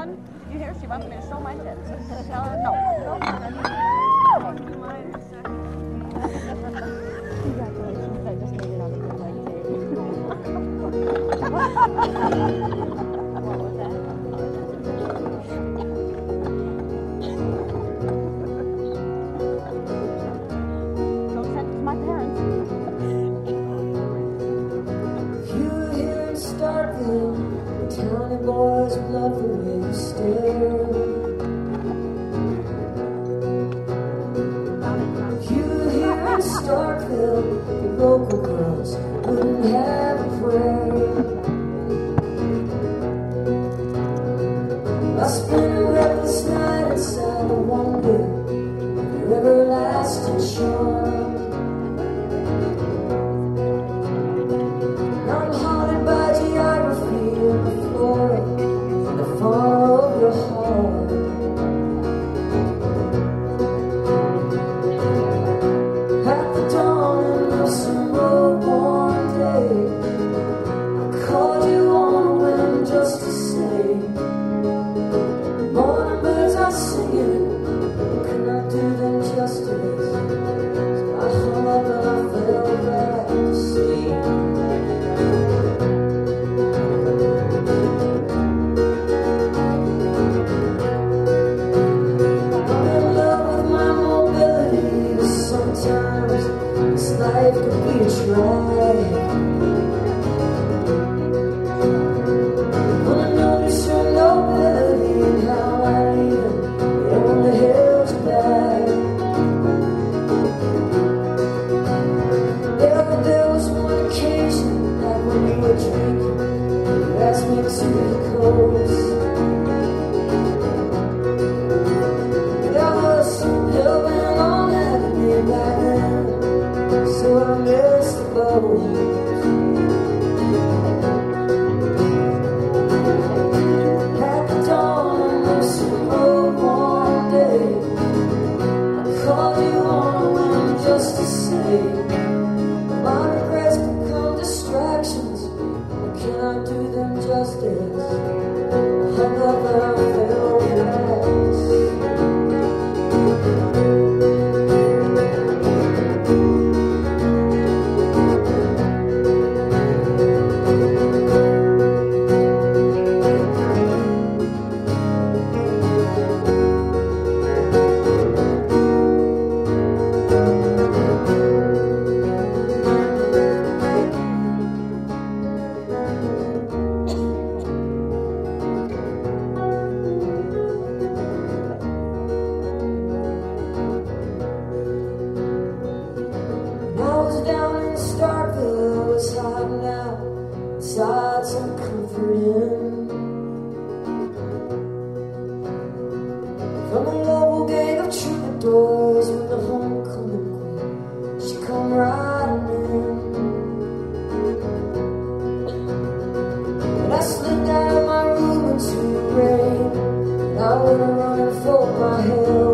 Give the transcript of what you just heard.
Ellen, you hear? She wants me to show my tits. Tell her no. Congratulations, I just made it on a good leg tape. What was that? Don't send it to my parents. You were here in Starkville, the towny boys love the way you stare. You were here in Starkville, the local girls wouldn't have a prayer. I spent a reckless night inside the wonder of your everlasting charm. Now I'm haunted by geography and the flora and the fauna of your heart. At the dawning of some road one day, I called you on a whim just to say, morning birds are singing, can I do them justice? So I hung up and I fell back to sleep. I'm in love with my mobility, but sometimes this life could be a drag. When I notice your nobility and how I even only held you back. There was one occasion that when we were drinking, you asked me to the coast. There was hell-bent on having me back then, so I missed the boat. At the dawn of some road one day, I called you on a whim just to say, my regrets become distractions, but can I do them justice? I hung up and I fell back to sleep. I was down in Starkville, I was hiding out inside some comfort inn. From a local gang of troubadours with the homecoming queen, she come riding in. But I slipped out of my room into the rain, and I went running for my hell.